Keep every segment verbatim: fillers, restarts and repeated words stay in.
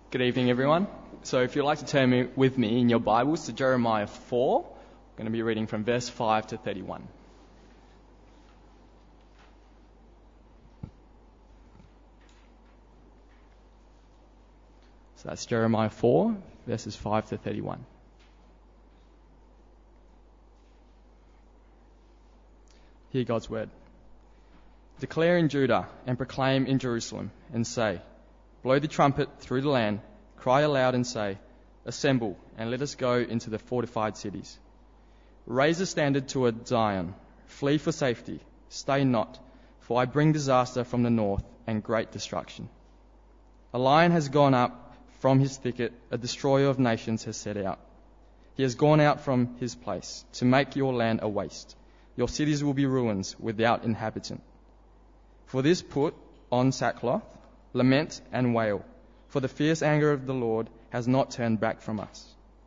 Good evening, everyone. So if you'd like to turn me, with me in your Bibles to Jeremiah four, I'm going to be reading from verse five to thirty-one. So that's Jeremiah four, verses five to thirty-one. Hear God's word. Declare in Judah and proclaim in Jerusalem and say, blow the trumpet through the land, cry aloud and say, assemble and let us go into the fortified cities. Raise a standard toward Zion, flee for safety, stay not, for I bring disaster from the north and great destruction. A lion has gone up from his thicket, a destroyer of nations has set out. He has gone out from his place to make your land a waste. Your cities will be ruins without inhabitant. For this put on sackcloth, lament and wail, for the fierce anger of the Lord has not turned back from us.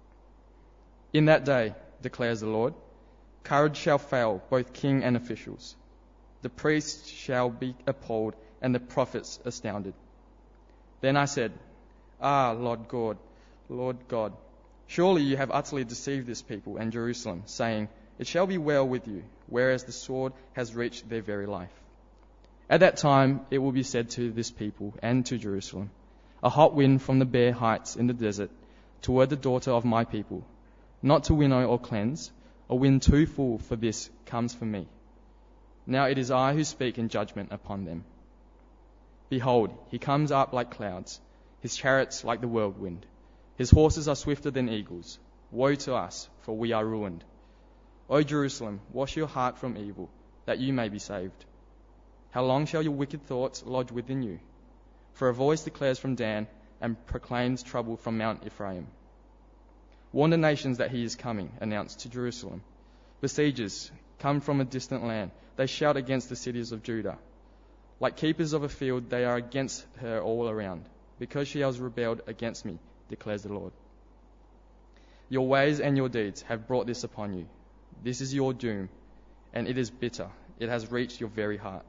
In that day, declares the Lord, courage shall fail both king and officials. The priests shall be appalled and the prophets astounded. Then I said, Ah, Lord God, Lord God, surely you have utterly deceived this people and Jerusalem, saying, it shall be well with you, whereas the sword has reached their very life. At that time it will be said to this people and to Jerusalem, a hot wind from the bare heights in the desert toward the daughter of my people, not to winnow or cleanse, a wind too full for this comes from me. Now it is I who speak in judgment upon them. Behold, he comes up like clouds, his chariots like the whirlwind. His horses are swifter than eagles. Woe to us, for we are ruined. O Jerusalem, wash your heart from evil, that you may be saved. How long shall your wicked thoughts lodge within you? For a voice declares from Dan and proclaims trouble from Mount Ephraim. Warn the nations that he is coming, announced to Jerusalem. Besiegers come from a distant land. They shout against the cities of Judah. Like keepers of a field, they are against her all around, because she has rebelled against me, declares the Lord. Your ways and your deeds have brought this upon you. This is your doom, and it is bitter. It has reached your very heart.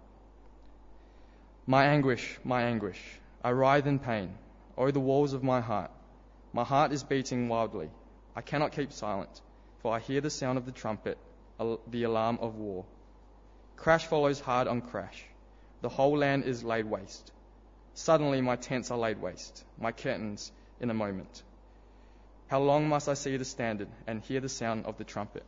My anguish, my anguish, I writhe in pain. O the walls of my heart. My heart is beating wildly. I cannot keep silent, for I hear the sound of the trumpet, the alarm of war. Crash follows hard on crash. The whole land is laid waste. Suddenly my tents are laid waste, my curtains in a moment. How long must I see the standard and hear the sound of the trumpet?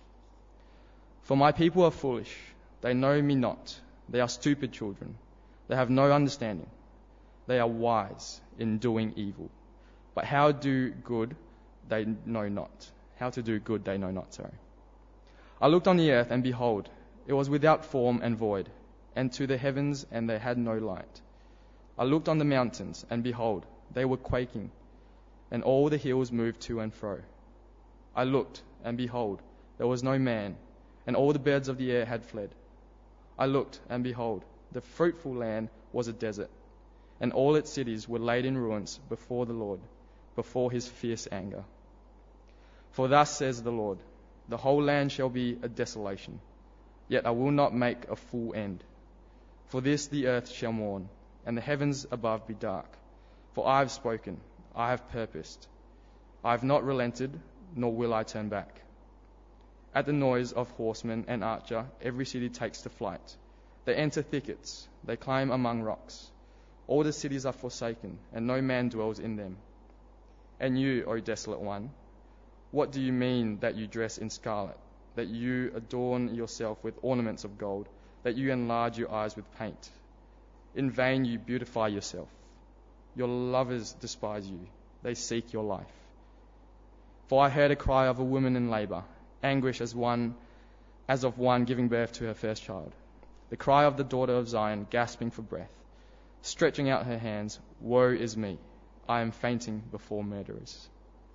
For my people are foolish. They know me not. They are stupid children. They have no understanding. They are wise in doing evil. But how do good they know not. How to do good they know not, sorry. I looked on the earth, and behold, it was without form and void, and to the heavens, and they had no light. I looked on the mountains, and behold, they were quaking, and all the hills moved to and fro. I looked, and behold, there was no man, and all the birds of the air had fled. I looked, and behold, the fruitful land was a desert, and all its cities were laid in ruins before the Lord, before his fierce anger. For thus says the Lord, the whole land shall be a desolation, yet I will not make a full end. For this the earth shall mourn, and the heavens above be dark. For I have spoken, I have purposed. I have not relented, nor will I turn back. At the noise of horseman and archer, every city takes to flight. They enter thickets, they climb among rocks. All the cities are forsaken, and no man dwells in them. And you, O desolate one, what do you mean that you dress in scarlet, that you adorn yourself with ornaments of gold, that you enlarge your eyes with paint? In vain you beautify yourself. Your lovers despise you. They seek your life. For I heard a cry of a woman in labor, anguish as one, as of one giving birth to her first child. The cry of the daughter of Zion, gasping for breath, stretching out her hands, woe is me, I am fainting before murderers.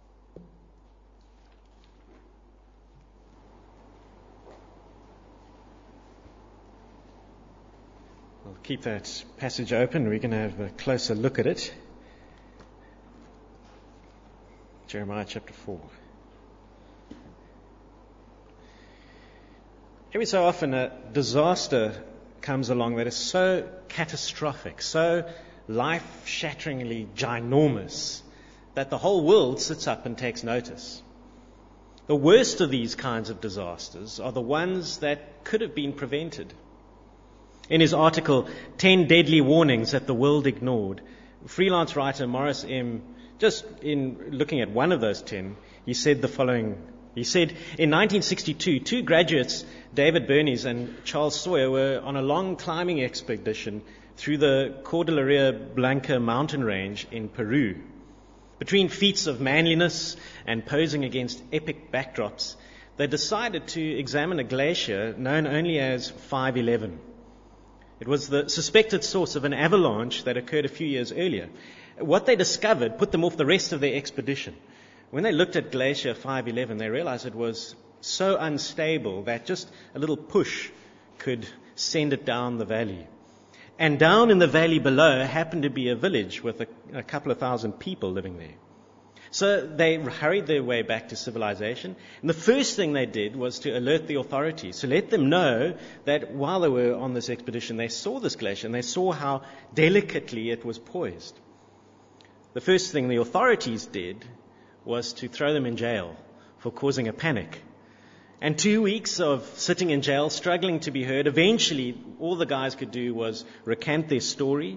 We'll keep that passage open. We're going to have a closer look at it. Jeremiah chapter four. Every so often a disaster comes along that is so catastrophic, so life-shatteringly ginormous that the whole world sits up and takes notice. The worst of these kinds of disasters are the ones that could have been prevented. In his article, ten Deadly Warnings That the World Ignored, freelance writer Morris M., just in looking at one of those ten, he said the following. He said, in nineteen sixty-two, two graduates, David Bernies and Charles Sawyer, were on a long climbing expedition through the Cordillera Blanca mountain range in Peru. Between feats of manliness and posing against epic backdrops, they decided to examine a glacier known only as five eleven. It was the suspected source of an avalanche that occurred a few years earlier. What they discovered put them off the rest of their expedition. When they looked at Glacier five eleven, they realized it was so unstable that just a little push could send it down the valley. And down in the valley below happened to be a village with a, a couple of thousand people living there. So they hurried their way back to civilization. And the first thing they did was to alert the authorities, to let them know that while they were on this expedition, they saw this glacier and they saw how delicately it was poised. The first thing the authorities did was to throw them in jail for causing a panic. And two weeks of sitting in jail, struggling to be heard, eventually all the guys could do was recant their story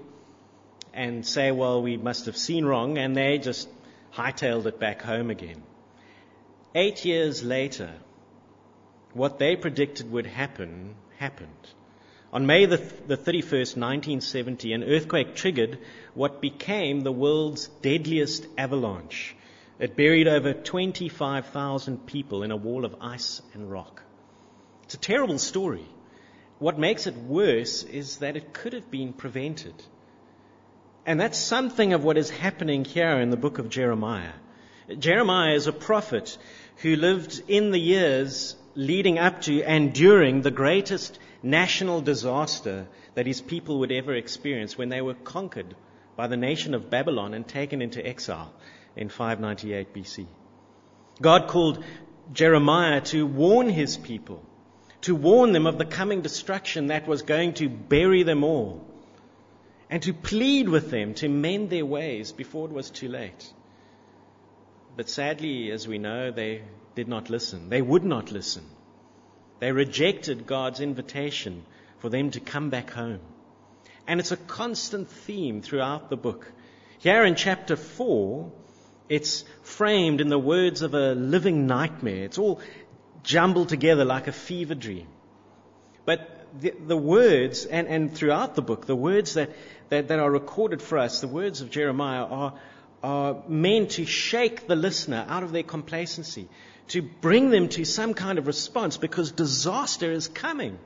and say, well, we must have seen wrong, and they just hightailed it back home again. Eight years later, what they predicted would happen, happened. On May the, the thirty-first, nineteen seventy, an earthquake triggered what became the world's deadliest avalanche. It buried over twenty-five thousand people in a wall of ice and rock. It's a terrible story. What makes it worse is that it could have been prevented. And that's something of what is happening here in the book of Jeremiah. Jeremiah is a prophet who lived in the years leading up to and during the greatest national disaster that his people would ever experience when they were conquered by the nation of Babylon and taken into exile in five ninety-eight B C. God called Jeremiah to warn his people, to warn them of the coming destruction that was going to bury them all, and to plead with them to mend their ways before it was too late. But sadly, as we know, they did not listen. They would not listen. They rejected God's invitation for them to come back home. And it's a constant theme throughout the book. Here in chapter four, it's framed in the words of a living nightmare. It's all jumbled together like a fever dream. But the, the words, and, and throughout the book, the words that, that, that are recorded for us, the words of Jeremiah, are, are meant to shake the listener out of their complacency, to bring them to some kind of response, because disaster is coming.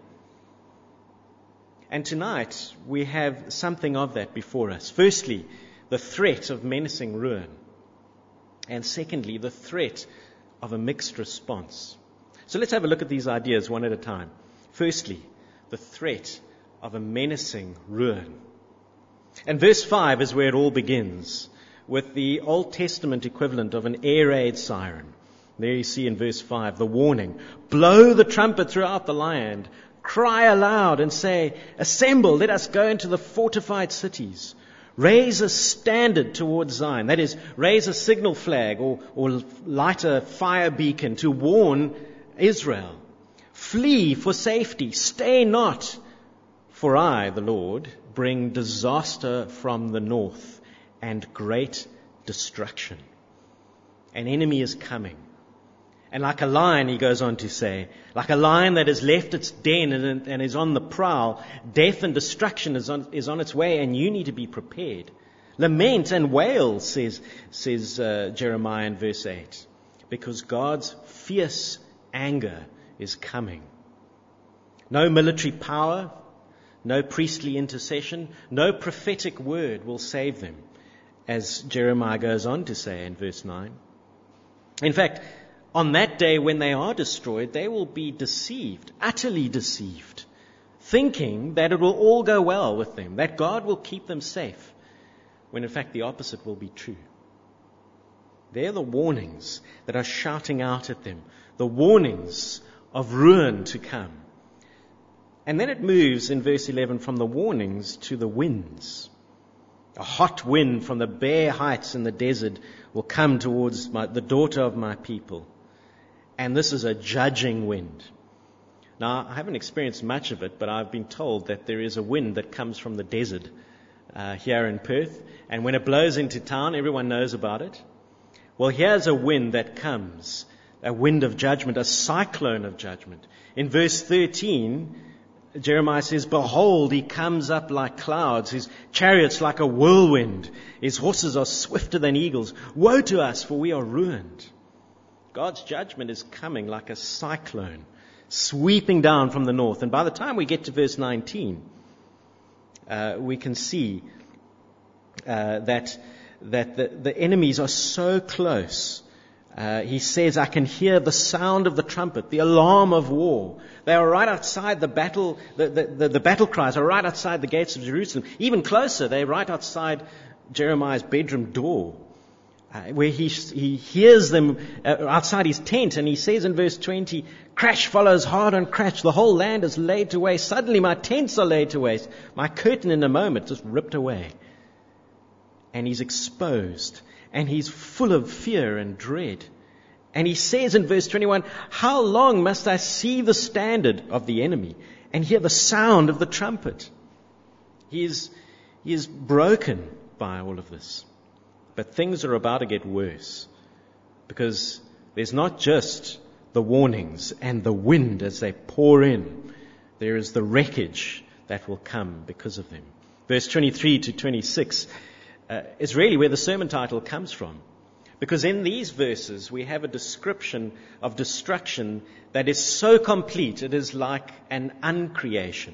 And tonight, we have something of that before us. Firstly, the threat of menacing ruin. And secondly, the threat of a mixed response. So let's have a look at these ideas one at a time. Firstly, the threat of a menacing ruin. And verse five is where it all begins, with the Old Testament equivalent of an air raid siren. There you see in verse five the warning. Blow the trumpet throughout the land. Cry aloud and say, assemble, let us go into the fortified cities. Raise a standard towards Zion. That is, raise a signal flag or, or light a fire beacon to warn Israel. Flee for safety. Stay not. For I, the Lord, bring disaster from the north and great destruction. An enemy is coming. And like a lion, he goes on to say, like a lion that has left its den and, and is on the prowl, death and destruction is on, is on its way, and you need to be prepared. Lament and wail, says, says uh, Jeremiah in verse eight, because God's fierce anger is coming. No military power, no priestly intercession, no prophetic word will save them, as Jeremiah goes on to say in verse nine. In fact, on that day when they are destroyed, they will be deceived, utterly deceived, thinking that it will all go well with them, that God will keep them safe, when in fact the opposite will be true. They're the warnings that are shouting out at them, the warnings of ruin to come. And then it moves in verse eleven from the warnings to the winds. A hot wind from the bare heights in the desert will come towards my, the daughter of my people. And this is a judging wind. Now, I haven't experienced much of it, but I've been told that there is a wind that comes from the desert uh, here in Perth. And when it blows into town, everyone knows about it. Well, here's a wind that comes, a wind of judgment, a cyclone of judgment. In verse thirteen, Jeremiah says, "Behold, he comes up like clouds, his chariots like a whirlwind, his horses are swifter than eagles. Woe to us, for we are ruined." God's judgment is coming like a cyclone, sweeping down from the north. And by the time we get to verse nineteen, uh, we can see uh, that that the, the enemies are so close. Uh, he says, "I can hear the sound of the trumpet, the alarm of war." They are right outside the battle, the, the, the, the battle cries are right outside the gates of Jerusalem. Even closer, they're right outside Jeremiah's bedroom door, uh, where he, he hears them uh, outside his tent. And he says in verse twenty, "Crash follows hard on crash. The whole land is laid to waste. Suddenly my tents are laid to waste. My curtain in a moment just ripped away." And he's exposed. And he's full of fear and dread. And he says in verse twenty-one, "How long must I see the standard of the enemy and hear the sound of the trumpet?" He is, he is broken by all of this. But things are about to get worse. Because there's not just the warnings and the wind as they pour in. There is the wreckage that will come because of them. Verse twenty-three to twenty-six Uh, is really where the sermon title comes from. Because in these verses we have a description of destruction that is so complete it is like an uncreation.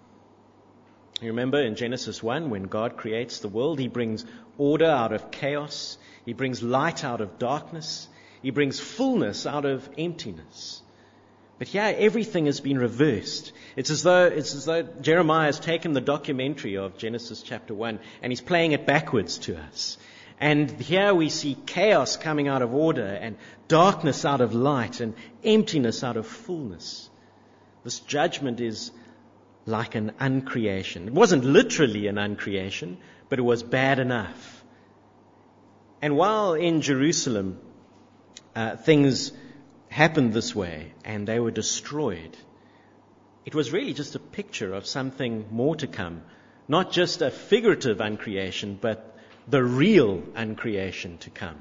You remember in Genesis one, when God creates the world, he brings order out of chaos, he brings light out of darkness, he brings fullness out of emptiness. But here everything has been reversed. It's as though it's as though Jeremiah has taken the documentary of Genesis chapter one and he's playing it backwards to us. And here we see chaos coming out of order and darkness out of light and emptiness out of fullness. This judgment is like an uncreation. It wasn't literally an uncreation, but it was bad enough. And while in Jerusalem uh, things happened this way and they were destroyed, it was really just a picture of something more to come. Not just a figurative uncreation, but the real uncreation to come.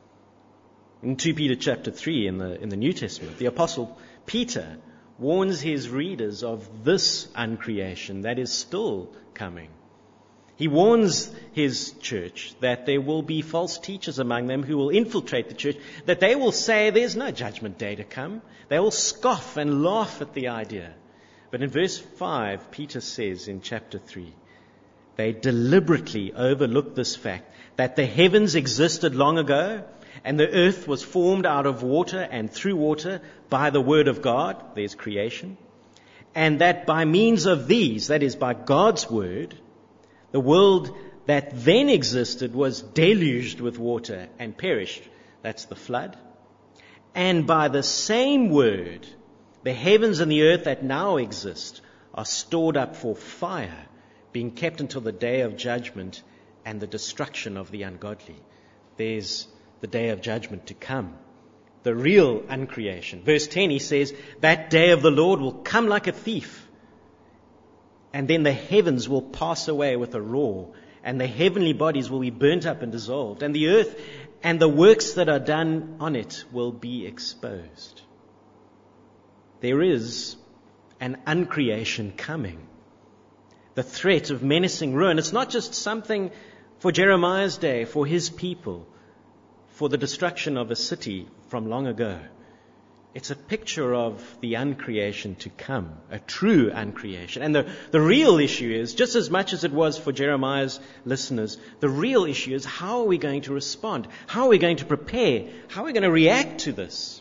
In Second Peter chapter three in the in the New Testament, the Apostle Peter warns his readers of this uncreation that is still coming. He warns his church that there will be false teachers among them who will infiltrate the church, that they will say there's no judgment day to come. They will scoff and laugh at the idea. But in verse five, Peter says in chapter three, they deliberately overlook this fact that the heavens existed long ago and the earth was formed out of water and through water by the word of God, there's creation, and that by means of these, that is by God's word, the world that then existed was deluged with water and perished. That's the flood. And by the same word, the heavens and the earth that now exist are stored up for fire, being kept until the day of judgment and the destruction of the ungodly. There's the day of judgment to come. The real uncreation. Verse ten, he says, that day of the Lord will come like a thief. And then the heavens will pass away with a roar, and the heavenly bodies will be burnt up and dissolved, and the earth and the works that are done on it will be exposed. There is an uncreation coming. The threat of menacing ruin. It's not just something for Jeremiah's day, for his people, for the destruction of a city from long ago. It's a picture of the uncreation to come, a true uncreation. And the, the real issue is, just as much as it was for Jeremiah's listeners, the real issue is how are we going to respond? How are we going to prepare? How are we going to react to this?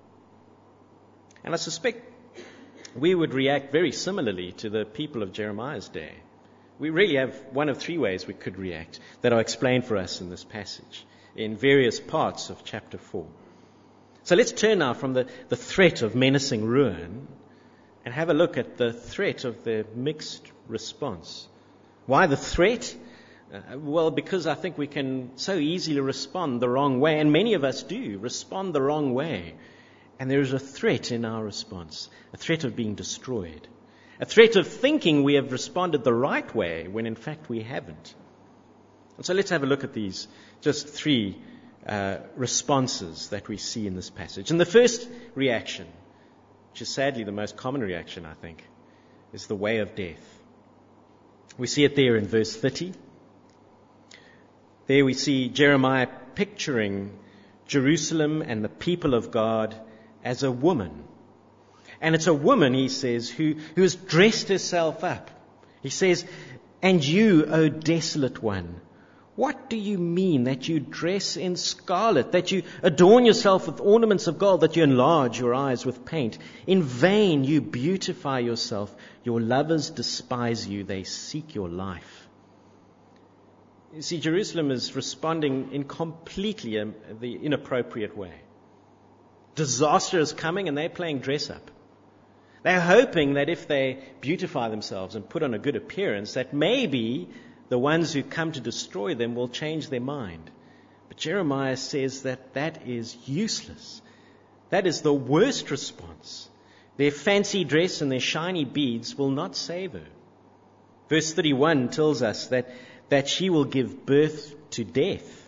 And I suspect we would react very similarly to the people of Jeremiah's day. We really have one of three ways we could react that are explained for us in this passage, in various parts of chapter four. So let's turn now from the, the threat of menacing ruin and have a look at the threat of the mixed response. Why the threat? Uh, well, because I think we can so easily respond the wrong way, and many of us do respond the wrong way. And there is a threat in our response, a threat of being destroyed, a threat of thinking we have responded the right way when in fact we haven't. And so let's have a look at these, just three uh, responses that we see in this passage. And the first reaction, which is sadly the most common reaction, I think, is the way of death. We see it there in verse thirty. There we see Jeremiah picturing Jerusalem and the people of God as a woman. And it's a woman, he says, who, who has dressed herself up. He says, "And you, O desolate one, what do you mean that you dress in scarlet, that you adorn yourself with ornaments of gold, that you enlarge your eyes with paint? In vain you beautify yourself. Your lovers despise you. They seek your life." You see, Jerusalem is responding in completely um, the inappropriate way. Disaster is coming and they're playing dress up. They're hoping that if they beautify themselves and put on a good appearance, that maybe the ones who come to destroy them will change their mind. But Jeremiah says that that is useless. That is the worst response. Their fancy dress and their shiny beads will not save her. Verse thirty-one tells us that, that she will give birth to death.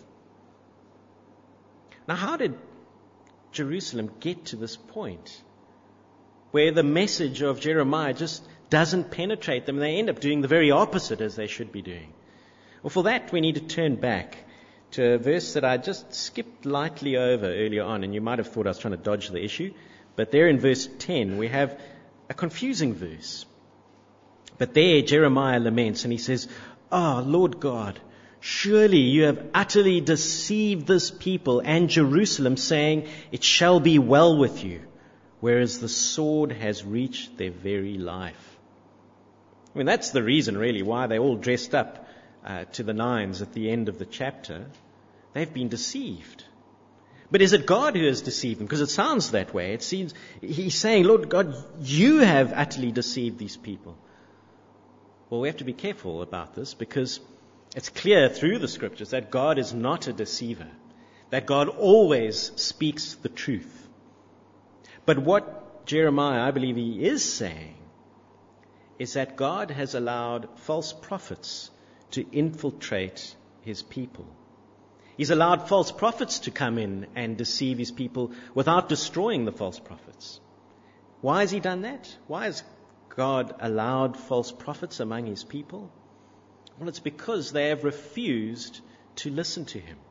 Now, how did Jerusalem get to this point where the message of Jeremiah just doesn't penetrate them and they end up doing the very opposite as they should be doing? Well, for that we need to turn back to a verse that I just skipped lightly over earlier on, and you might have thought I was trying to dodge the issue, but there in verse ten we have a confusing verse. But there Jeremiah laments and he says, "Ah, oh, Lord God, surely you have utterly deceived this people and Jerusalem, saying, 'It shall be well with you,' whereas the sword has reached their very life." I mean, that's the reason really why they're all dressed up uh, to the nines at the end of the chapter. They've been deceived. But is it God who has deceived them? Because it sounds that way. It seems he's saying, "Lord God, you have utterly deceived these people." Well, we have to be careful about this, because it's clear through the scriptures that God is not a deceiver, that God always speaks the truth. But what Jeremiah, I believe he is saying, is that God has allowed false prophets to infiltrate his people. He's allowed false prophets to come in and deceive his people without destroying the false prophets. Why has he done that? Why has God allowed false prophets among his people? Well, it's because they have refused to listen to him.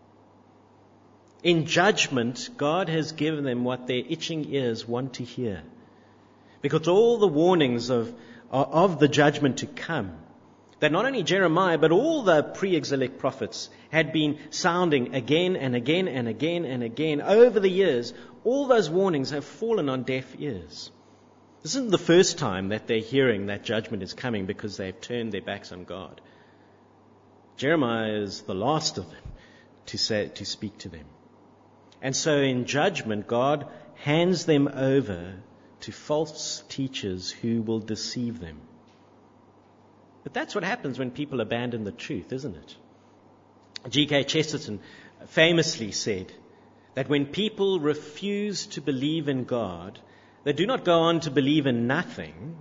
In judgment, God has given them what their itching ears want to hear. Because all the warnings of, of the judgment to come, that not only Jeremiah, but all the pre-exilic prophets had been sounding again and again and again and again over the years, all those warnings have fallen on deaf ears. This isn't the first time that they're hearing that judgment is coming because they've turned their backs on God. Jeremiah is the last of them to say, to speak to them. And so in judgment, God hands them over to false teachers who will deceive them. But that's what happens when people abandon the truth, isn't it? G K Chesterton famously said that when people refuse to believe in God, they do not go on to believe in nothing,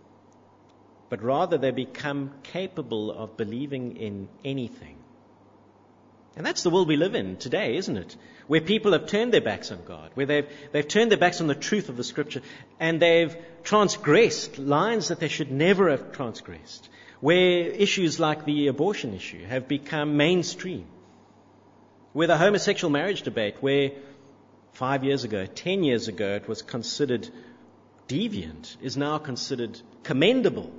but rather they become capable of believing in anything. And that's the world we live in today, isn't it? Where people have turned their backs on God, where they've, they've turned their backs on the truth of the Scripture, and they've transgressed lines that they should never have transgressed, where issues like the abortion issue have become mainstream, where the homosexual marriage debate, where five years ago, ten years ago, it was considered deviant, is now considered commendable.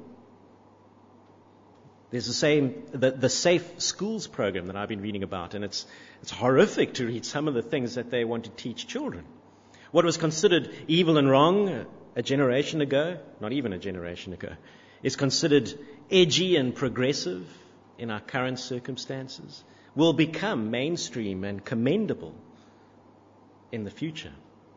There's the same, the, the Safe Schools program that I've been reading about, and it's it's horrific to read some of the things that they want to teach children. What was considered evil and wrong a generation ago, not even a generation ago, is considered edgy and progressive in our current circumstances, will become mainstream and commendable in the future.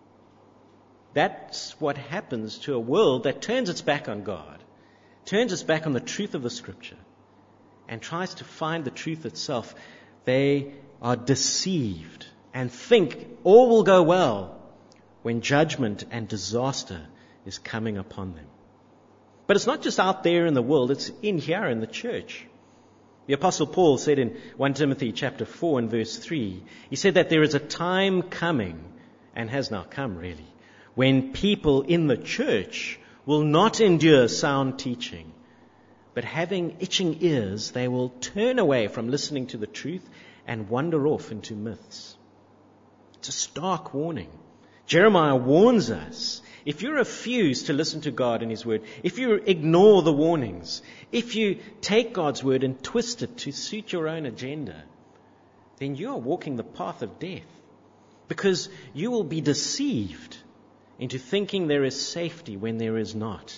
That's what happens to a world that turns its back on God, turns its back on the truth of the Scripture, and tries to find the truth itself, they are deceived and think all will go well when judgment and disaster is coming upon them. But it's not just out there in the world, it's in here in the church. The Apostle Paul said in First Timothy chapter four and verse three, he said that there is a time coming, and has now come really, when people in the church will not endure sound teaching, but having itching ears, they will turn away from listening to the truth and wander off into myths. It's a stark warning. Jeremiah warns us, if you refuse to listen to God and His Word, if you ignore the warnings, if you take God's Word and twist it to suit your own agenda, then you are walking the path of death, because you will be deceived into thinking there is safety when there is not.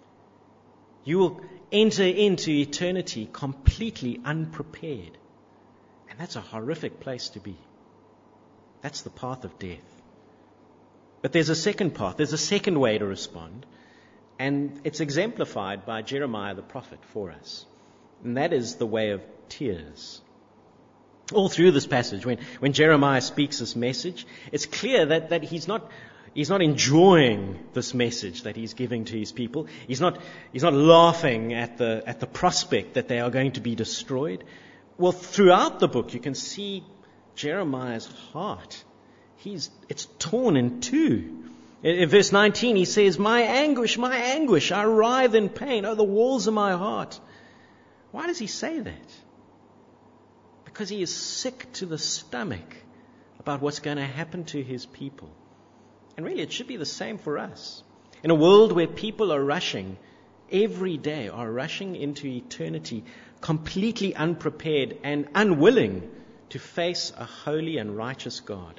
You will enter into eternity completely unprepared. And that's a horrific place to be. That's the path of death. But there's a second path. There's a second way to respond. And it's exemplified by Jeremiah the prophet for us. And that is the way of tears. All through this passage, when, when Jeremiah speaks this message, it's clear that, that he's not he's not enjoying this message that he's giving to his people. He's not he's not laughing at the at the prospect that they are going to be destroyed. Well, throughout the book, you can see Jeremiah's heart. He's it's torn in two. In, in verse nineteen, he says, "My anguish, my anguish, I writhe in pain. Oh, the walls of my heart." Why does he say that? Because he is sick to the stomach about what's going to happen to his people. And really, it should be the same for us. In a world where people are rushing, every day are rushing into eternity, completely unprepared and unwilling to face a holy and righteous God.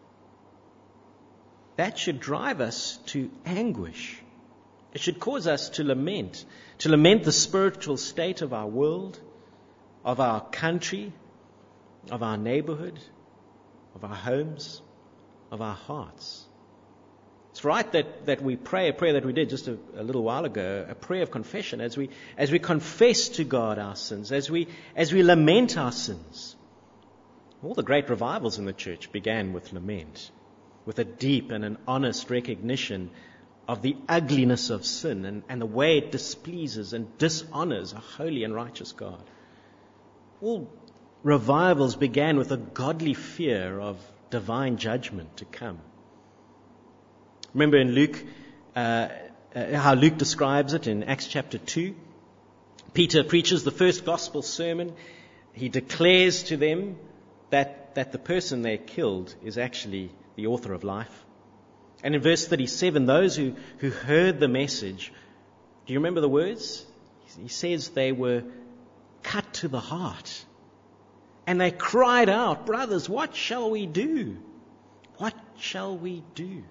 That should drive us to anguish. It should cause us to lament, to lament the spiritual state of our world, of our country, of our neighborhood, of our homes, of our hearts. It's right that, that we pray a prayer that we did just a, a little while ago, a prayer of confession, as we as we confess to God our sins, as we as we lament our sins. All the great revivals in the church began with lament, with a deep and an honest recognition of the ugliness of sin and, and the way it displeases and dishonors a holy and righteous God. All revivals began with a godly fear of divine judgment to come. Remember in Luke, uh, uh, how Luke describes it in Acts chapter two. Peter preaches the first gospel sermon. He declares to them that, that the person they killed is actually the author of life. And in verse thirty-seven, those who, who heard the message, do you remember the words? He says they were cut to the heart. And they cried out, "Brothers, what shall we do? What shall we do?"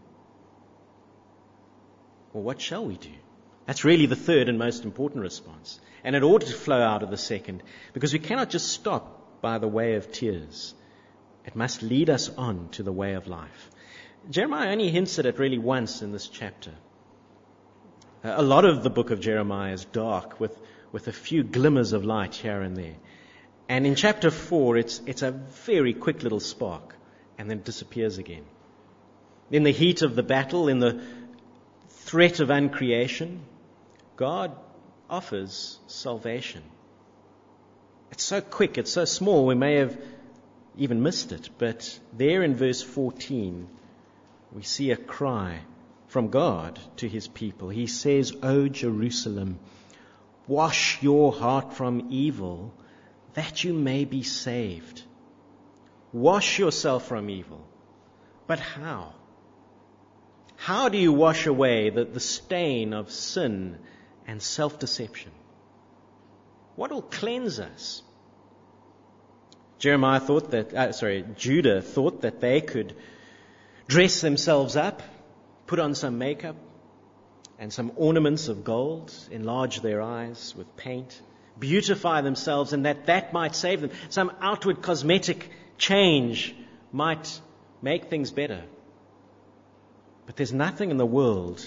Well, what shall we do? That's really the third and most important response. And it ought to flow out of the second, because we cannot just stop by the way of tears. It must lead us on to the way of life. Jeremiah only hints at it really once in this chapter. A lot of the book of Jeremiah is dark, with, with a few glimmers of light here and there. And in chapter four, it's, it's a very quick little spark, and then it disappears again. In the heat of the battle, in the threat of uncreation, God offers salvation. It's so quick, it's so small, we may have even missed it. But there in verse fourteen, we see a cry from God to His people. He says, "O Jerusalem, wash your heart from evil, that you may be saved." Wash yourself from evil. But how? How do you wash away the, the stain of sin and self-deception? What will cleanse us? Jeremiah thought that, uh, sorry, Judah thought that they could dress themselves up, put on some makeup and some ornaments of gold, enlarge their eyes with paint, beautify themselves, and that that might save them. Some outward cosmetic change might make things better. But there's nothing in the world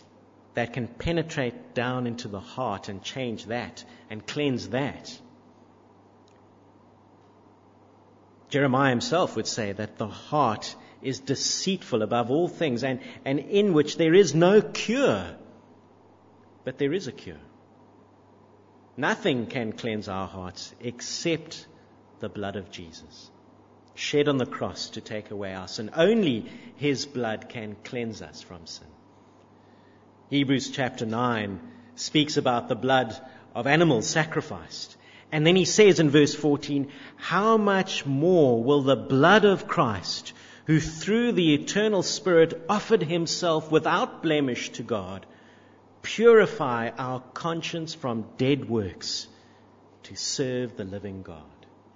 that can penetrate down into the heart and change that and cleanse that Jeremiah himself would say that the heart is deceitful above all things, and, and in which there is no cure. But there is a cure. Nothing can cleanse our hearts except the blood of Jesus, shed on the cross to take away our sin. Only his blood can cleanse us from sin. Hebrews chapter nine speaks about the blood of animals sacrificed. And then he says in verse fourteen, how much more will the blood of Christ, who through the eternal Spirit offered himself without blemish to God, purify our conscience from dead works to serve the living God.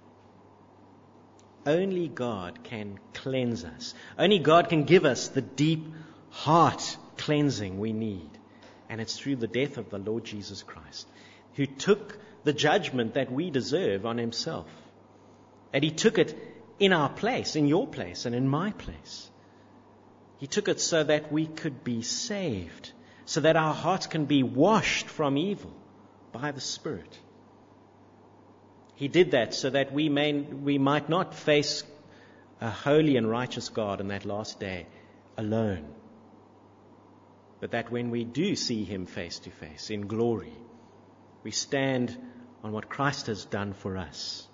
Only God can cleanse us. Only God can give us the deep heart cleansing we need. And it's through the death of the Lord Jesus Christ, who took the judgment that we deserve on himself. And he took it in our place, in your place, and in my place. He took it so that we could be saved, so that our hearts can be washed from evil by the Spirit. He did that so that we may, we might not face a holy and righteous God in that last day alone, but that when we do see him face to face in glory, we stand on what Christ has done for us.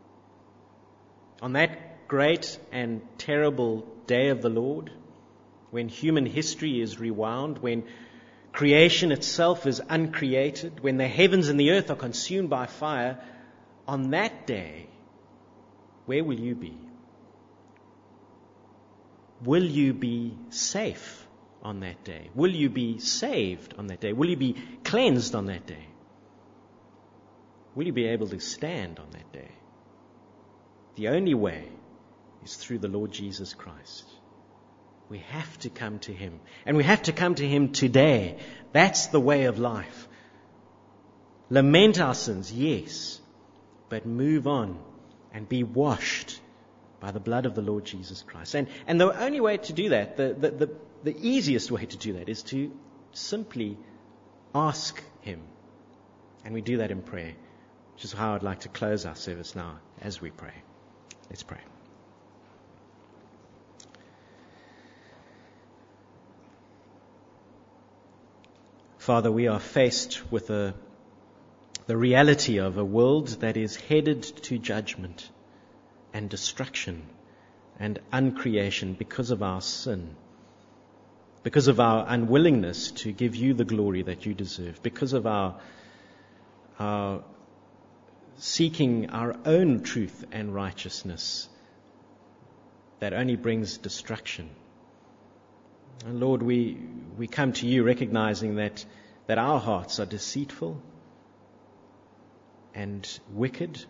On that great and terrible day of the Lord, when human history is rewound, when creation itself is uncreated, when the heavens and the earth are consumed by fire, on that day, where will you be? Will you be safe on that day? Will you be saved on that day? Will you be cleansed on that day? Will you be able to stand on that day? The only way is through the Lord Jesus Christ. We have to come to him. And we have to come to him today. That's the way of life. Lament our sins, yes, but move on and be washed by the blood of the Lord Jesus Christ. And, and the only way to do that, the, the, the, the easiest way to do that, is to simply ask him. And we do that in prayer, which is how I'd like to close our service now as we pray. Let's pray. Father, we are faced with a, the reality of a world that is headed to judgment and destruction and uncreation because of our sin, because of our unwillingness to give you the glory that you deserve, because of our, our seeking our own truth and righteousness that only brings destruction. And Lord, we, we come to you recognizing that, that our hearts are deceitful and wicked,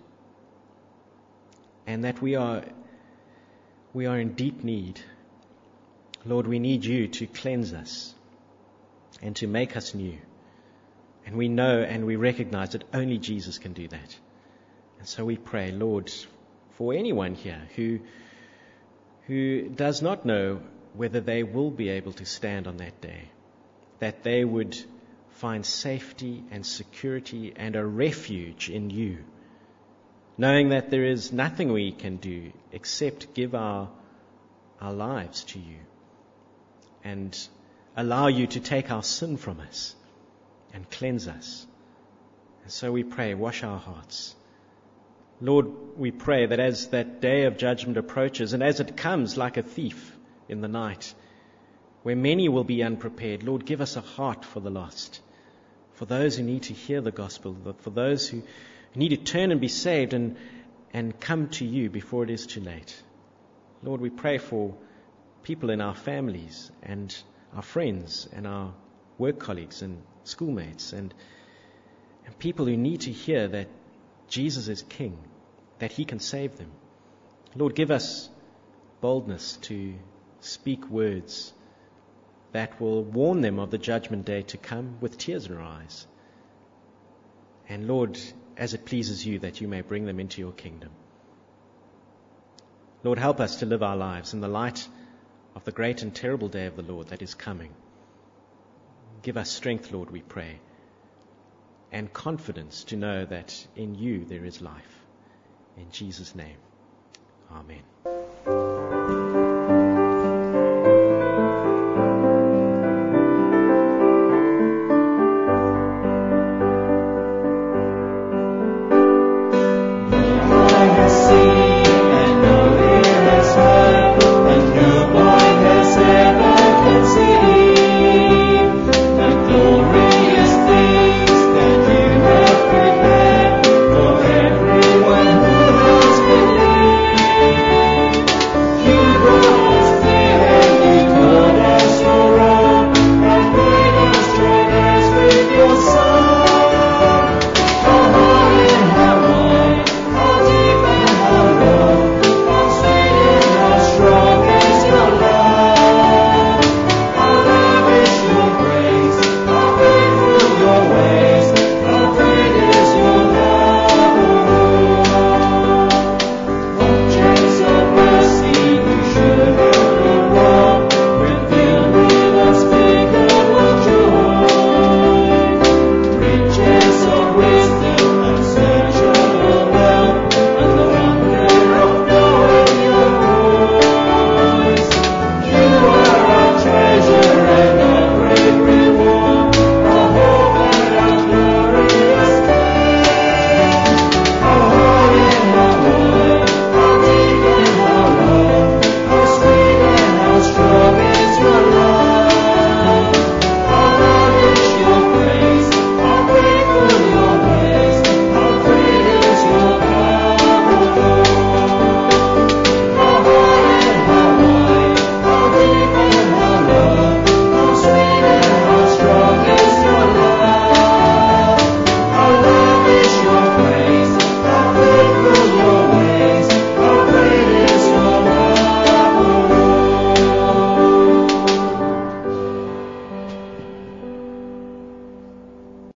and that we are, we are in deep need. Lord, we need you to cleanse us and to make us new. And we know and we recognize that only Jesus can do that. And so we pray, Lord, for anyone here who, who does not know whether they will be able to stand on that day, that they would find safety and security and a refuge in you, knowing that there is nothing we can do except give our, our lives to you and allow you to take our sin from us and cleanse us. And so we pray, wash our hearts. Lord, we pray that as that day of judgment approaches and as it comes like a thief in the night, where many will be unprepared, Lord, give us a heart for the lost, for those who need to hear the gospel, for those who need to turn and be saved and, and come to you before it is too late. Lord, we pray for people in our families and our friends and our work colleagues and schoolmates and, and people who need to hear that Jesus is King, that he can save them. Lord, give us boldness to speak words that will warn them of the judgment day to come with tears in our eyes. And Lord, as it pleases you, that you may bring them into your kingdom. Lord, help us to live our lives in the light of the great and terrible day of the Lord that is coming. Give us strength, Lord, we pray, and confidence to know that in you there is life. In Jesus' name, Amen.